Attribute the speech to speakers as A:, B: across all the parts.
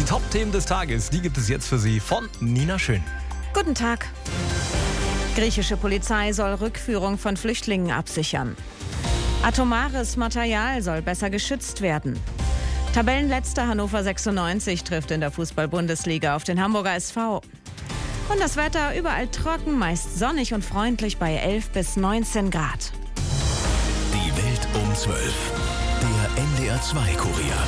A: Top-Themen des Tages, die gibt es jetzt für Sie von Nina Schön.
B: Guten Tag. Griechische Polizei soll Rückführung von Flüchtlingen absichern. Atomares Material soll besser geschützt werden. Tabellenletzter Hannover 96 trifft in der Fußball-Bundesliga auf den Hamburger SV. Und das Wetter überall trocken, meist sonnig und freundlich bei 11 bis 19 Grad.
C: Die Welt um 12. Der NDR2-Kurier.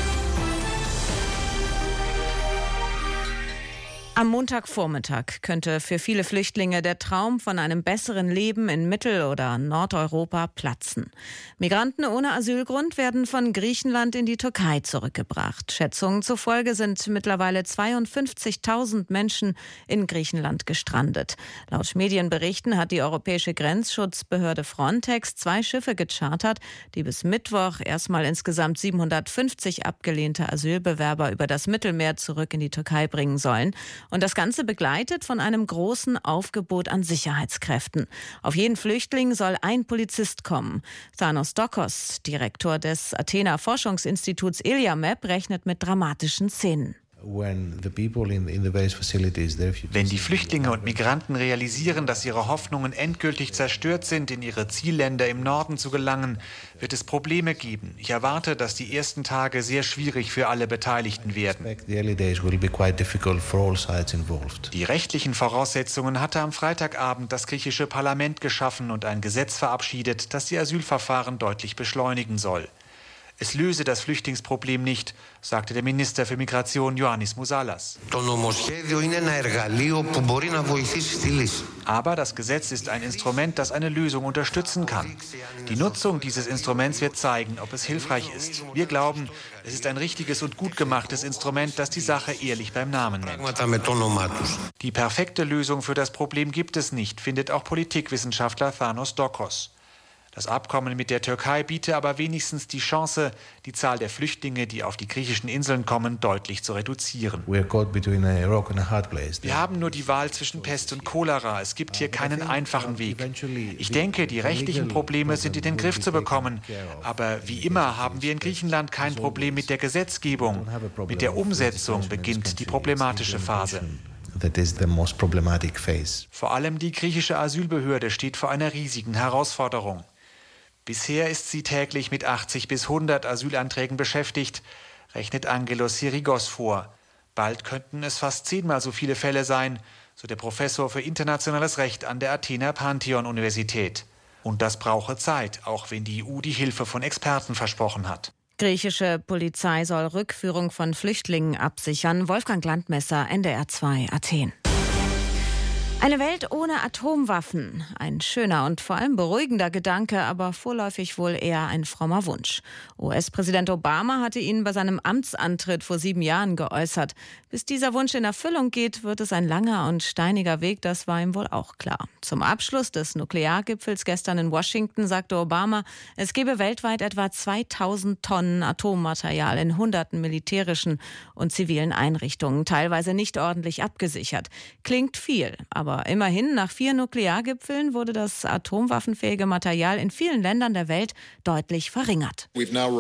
B: Am Montagvormittag könnte für viele Flüchtlinge der Traum von einem besseren Leben in Mittel- oder Nordeuropa platzen. Migranten ohne Asylgrund werden von Griechenland in die Türkei zurückgebracht. Schätzungen zufolge sind mittlerweile 52.000 Menschen in Griechenland gestrandet. Laut Medienberichten hat die europäische Grenzschutzbehörde Frontex 2 Schiffe gechartert, die bis Mittwoch erstmal insgesamt 750 abgelehnte Asylbewerber über das Mittelmeer zurück in die Türkei bringen sollen. Und das Ganze begleitet von einem großen Aufgebot an Sicherheitskräften. Auf jeden Flüchtling soll ein Polizist kommen. Thanos Dokos, Direktor des Athener Forschungsinstituts Iliamep, rechnet mit dramatischen Szenen.
D: Wenn die Flüchtlinge und Migranten realisieren, dass ihre Hoffnungen endgültig zerstört sind, in ihre Zielländer im Norden zu gelangen, wird es Probleme geben. Ich erwarte, dass die ersten Tage sehr schwierig für alle Beteiligten werden. Die rechtlichen Voraussetzungen hatte am Freitagabend das griechische Parlament geschaffen und ein Gesetz verabschiedet, das die Asylverfahren deutlich beschleunigen soll. Es löse das Flüchtlingsproblem nicht, sagte der Minister für Migration Ioannis Mousalas. Aber das Gesetz ist ein Instrument, das eine Lösung unterstützen kann. Die Nutzung dieses Instruments wird zeigen, ob es hilfreich ist. Wir glauben, es ist ein richtiges und gut gemachtes Instrument, das die Sache ehrlich beim Namen nennt. Die perfekte Lösung für das Problem gibt es nicht, findet auch Politikwissenschaftler Thanos Dokos. Das Abkommen mit der Türkei biete aber wenigstens die Chance, die Zahl der Flüchtlinge, die auf die griechischen Inseln kommen, deutlich zu reduzieren. Wir haben nur die Wahl zwischen Pest und Cholera. Es gibt hier keinen einfachen Weg. Ich denke, die rechtlichen Probleme sind in den Griff zu bekommen. Aber wie immer haben wir in Griechenland kein Problem mit der Gesetzgebung. Mit der Umsetzung beginnt die problematische Phase. Vor allem die griechische Asylbehörde steht vor einer riesigen Herausforderung. Bisher ist sie täglich mit 80 bis 100 Asylanträgen beschäftigt, rechnet Angelos Sirigos vor. Bald könnten es fast 10-mal so viele Fälle sein, so der Professor für internationales Recht an der Athener Pantheon-Universität. Und das brauche Zeit, auch wenn die EU die Hilfe von Experten versprochen hat.
B: Griechische Polizei soll Rückführung von Flüchtlingen absichern. Wolfgang Landmesser, NDR2, Athen. Eine Welt ohne Atomwaffen. Ein schöner und vor allem beruhigender Gedanke, aber vorläufig wohl eher ein frommer Wunsch. US-Präsident Obama hatte ihn bei seinem Amtsantritt vor 7 Jahren geäußert. Bis dieser Wunsch in Erfüllung geht, wird es ein langer und steiniger Weg, das war ihm wohl auch klar. Zum Abschluss des Nukleargipfels gestern in Washington sagte Obama, es gebe weltweit etwa 2000 Tonnen Atommaterial in hunderten militärischen und zivilen Einrichtungen, teilweise nicht ordentlich abgesichert. Klingt viel, aber immerhin, nach 4 Nukleargipfeln wurde das atomwaffenfähige Material in vielen Ländern der Welt deutlich verringert.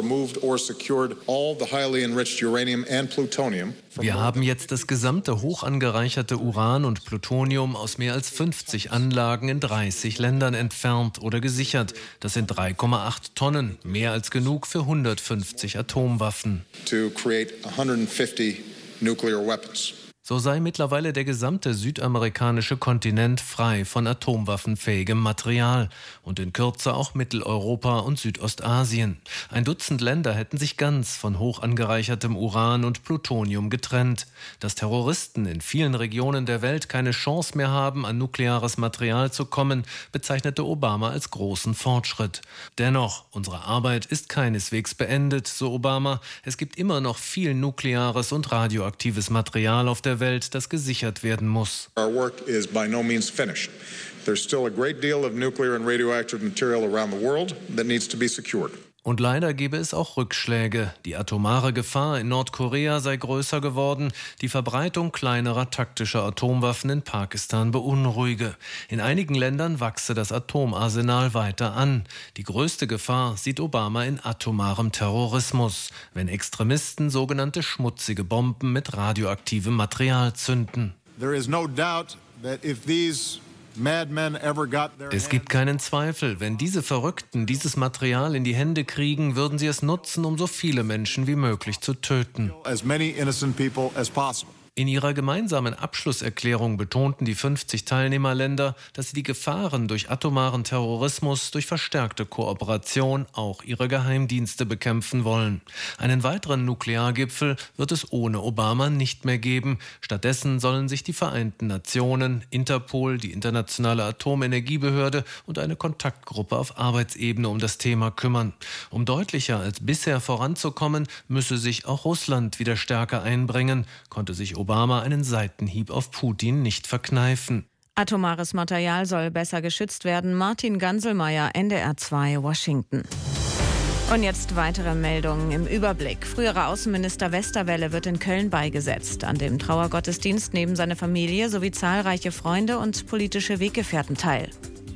E: Wir haben jetzt das gesamte hoch angereicherte Uran und Plutonium aus mehr als 50 Anlagen in 30 Ländern entfernt oder gesichert. Das sind 3,8 Tonnen, mehr als genug für 150 Atomwaffen. So sei mittlerweile der gesamte südamerikanische Kontinent frei von atomwaffenfähigem Material und in Kürze auch Mitteleuropa und Südostasien. 1 Dutzend Länder hätten sich ganz von hoch angereichertem Uran und Plutonium getrennt. Dass Terroristen in vielen Regionen der Welt keine Chance mehr haben, an nukleares Material zu kommen, bezeichnete Obama als großen Fortschritt. Dennoch, unsere Arbeit ist keineswegs beendet, so Obama. Es gibt immer noch viel nukleares und radioaktives Material auf der Welt, das gesichert werden muss.
F: Our work is by no means finished. There's still a great deal of nuclear and radioactive material around the world that needs to be secured.
E: Und leider gebe es auch Rückschläge. Die atomare Gefahr in Nordkorea sei größer geworden. Die Verbreitung kleinerer taktischer Atomwaffen in Pakistan beunruhige. In einigen Ländern wachse das Atomarsenal weiter an. Die größte Gefahr sieht Obama in atomarem Terrorismus, wenn Extremisten sogenannte schmutzige Bomben mit radioaktivem Material zünden.
F: There is no doubt that if these
E: Es gibt keinen Zweifel, wenn diese Verrückten dieses Material in die Hände kriegen, würden sie es nutzen, um so viele Menschen wie möglich zu töten. In ihrer gemeinsamen Abschlusserklärung betonten die 50 Teilnehmerländer, dass sie die Gefahren durch atomaren Terrorismus durch verstärkte Kooperation auch ihre Geheimdienste bekämpfen wollen. Einen weiteren Nukleargipfel wird es ohne Obama nicht mehr geben. Stattdessen sollen sich die Vereinten Nationen, Interpol, die Internationale Atomenergiebehörde und eine Kontaktgruppe auf Arbeitsebene um das Thema kümmern. Um deutlicher als bisher voranzukommen, müsse sich auch Russland wieder stärker einbringen, konnte sich Obama einen Seitenhieb auf Putin nicht verkneifen.
B: Atomares Material soll besser geschützt werden. Martin Ganselmeier, NDR 2, Washington. Und jetzt weitere Meldungen im Überblick. Früherer Außenminister Westerwelle wird in Köln beigesetzt. An dem Trauergottesdienst nehmen seine Familie sowie zahlreiche Freunde und politische Weggefährten teil.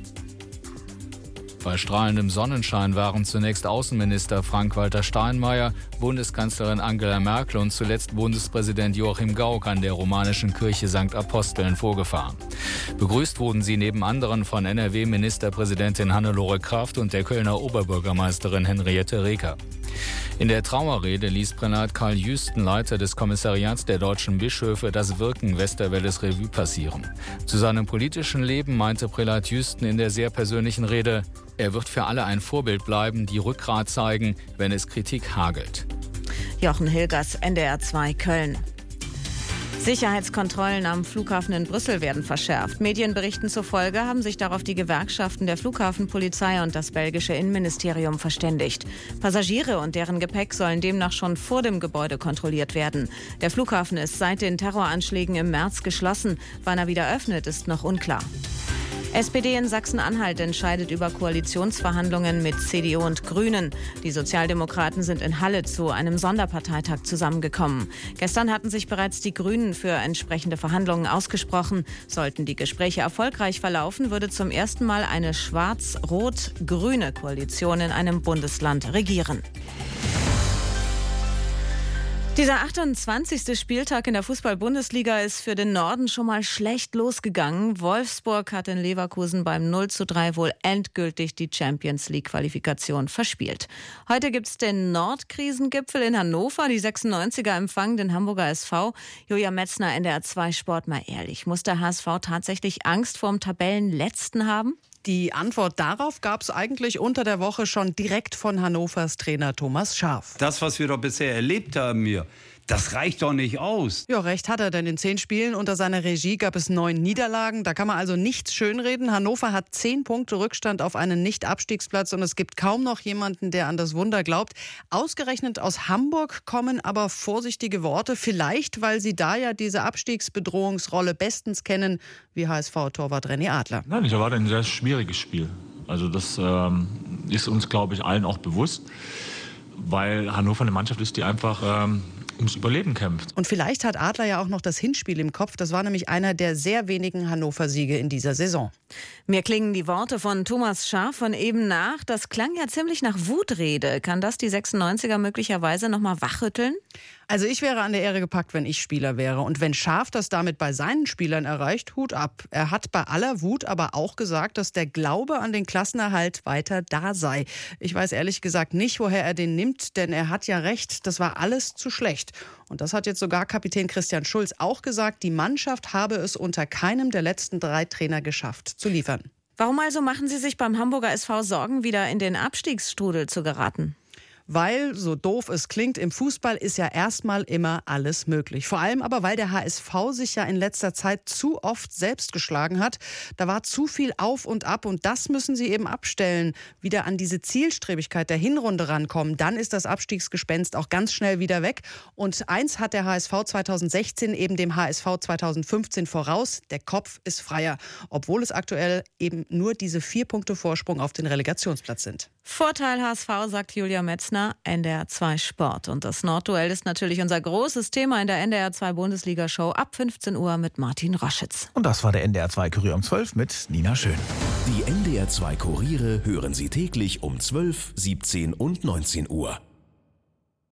G: Bei strahlendem Sonnenschein waren zunächst Außenminister Frank-Walter Steinmeier, Bundeskanzlerin Angela Merkel und zuletzt Bundespräsident Joachim Gauck an der romanischen Kirche St. Aposteln vorgefahren. Begrüßt wurden sie neben anderen von NRW-Ministerpräsidentin Hannelore Kraft und der Kölner Oberbürgermeisterin Henriette Reker. In der Trauerrede ließ Prälat Karl Jüsten, Leiter des Kommissariats der deutschen Bischöfe, das Wirken Westerwelles Revue passieren. Zu seinem politischen Leben meinte Prälat Jüsten in der sehr persönlichen Rede: Er wird für alle ein Vorbild bleiben, die Rückgrat zeigen, wenn es Kritik hagelt.
B: Jochen Hilgers, NDR 2, Köln. Sicherheitskontrollen am Flughafen in Brüssel werden verschärft. Medienberichten zufolge haben sich darauf die Gewerkschaften der Flughafenpolizei und das belgische Innenministerium verständigt. Passagiere und deren Gepäck sollen demnach schon vor dem Gebäude kontrolliert werden. Der Flughafen ist seit den Terroranschlägen im März geschlossen. Wann er wieder öffnet, ist noch unklar. SPD in Sachsen-Anhalt entscheidet über Koalitionsverhandlungen mit CDU und Grünen. Die Sozialdemokraten sind in Halle zu einem Sonderparteitag zusammengekommen. Gestern hatten sich bereits die Grünen für entsprechende Verhandlungen ausgesprochen. Sollten die Gespräche erfolgreich verlaufen, würde zum ersten Mal eine schwarz-rot-grüne Koalition in einem Bundesland regieren. Dieser 28. Spieltag in der Fußball-Bundesliga ist für den Norden schon mal schlecht losgegangen. Wolfsburg hat in Leverkusen beim 0:3 wohl endgültig die Champions-League-Qualifikation verspielt. Heute gibt's den Nordkrisengipfel in Hannover. Die 96er empfangen den Hamburger SV. Julia Metzner, NDR 2 Sport, mal ehrlich. Muss der HSV tatsächlich Angst vorm Tabellenletzten haben?
H: Die Antwort darauf gab es eigentlich unter der Woche schon direkt von Hannovers Trainer Thomas Schaaf.
I: Das, was wir doch bisher erlebt haben hier, das reicht doch nicht aus.
H: Ja, recht hat er, denn in 10 Spielen unter seiner Regie gab es 9 Niederlagen. Da kann man also nichts schönreden. Hannover hat 10 Punkte Rückstand auf einen Nicht-Abstiegsplatz und es gibt kaum noch jemanden, der an das Wunder glaubt. Ausgerechnet aus Hamburg kommen aber vorsichtige Worte. Vielleicht, weil sie da ja diese Abstiegsbedrohungsrolle bestens kennen, wie HSV-Torwart René Adler.
J: Nein, ich erwarte ein sehr schwieriges Spiel. Also das ist uns, glaube ich, allen auch bewusst, weil Hannover eine Mannschaft ist, die einfach ums Überleben kämpft.
H: Und vielleicht hat Adler ja auch noch das Hinspiel im Kopf. Das war nämlich einer der sehr wenigen Hannover-Siege in dieser Saison.
B: Mir klingen die Worte von Thomas Schaaf von eben nach. Das klang ja ziemlich nach Wutrede. Kann das die 96er möglicherweise noch mal wachrütteln?
H: Also ich wäre an der Ehre gepackt, wenn ich Spieler wäre. Und wenn Schaaf das damit bei seinen Spielern erreicht, Hut ab. Er hat bei aller Wut aber auch gesagt, dass der Glaube an den Klassenerhalt weiter da sei. Ich weiß ehrlich gesagt nicht, woher er den nimmt, denn er hat ja recht, das war alles zu schlecht. Und das hat jetzt sogar Kapitän Christian Schulz auch gesagt. Die Mannschaft habe es unter keinem der letzten 3 Trainer geschafft, zu liefern.
B: Warum also machen Sie sich beim Hamburger SV Sorgen, wieder in den Abstiegsstrudel zu geraten?
H: Weil, so doof es klingt, im Fußball ist ja erstmal immer alles möglich. Vor allem aber, weil der HSV sich ja in letzter Zeit zu oft selbst geschlagen hat. Da war zu viel auf und ab und das müssen sie eben abstellen. Wieder an diese Zielstrebigkeit der Hinrunde rankommen. Dann ist das Abstiegsgespenst auch ganz schnell wieder weg. Und eins hat der HSV 2016 eben dem HSV 2015 voraus. Der Kopf ist freier. Obwohl es aktuell eben nur diese 4 Punkte Vorsprung auf den Relegationsplatz sind.
B: Vorteil HSV, sagt Julia Metzner, NDR 2 Sport. Und das Nordduell ist natürlich unser großes Thema in der NDR 2 Bundesliga-Show ab 15 Uhr mit Martin Raschitz.
A: Und das war der NDR 2 Kurier um 12 mit Nina Schön.
C: Die NDR 2 Kuriere hören Sie täglich um 12, 17 und 19 Uhr.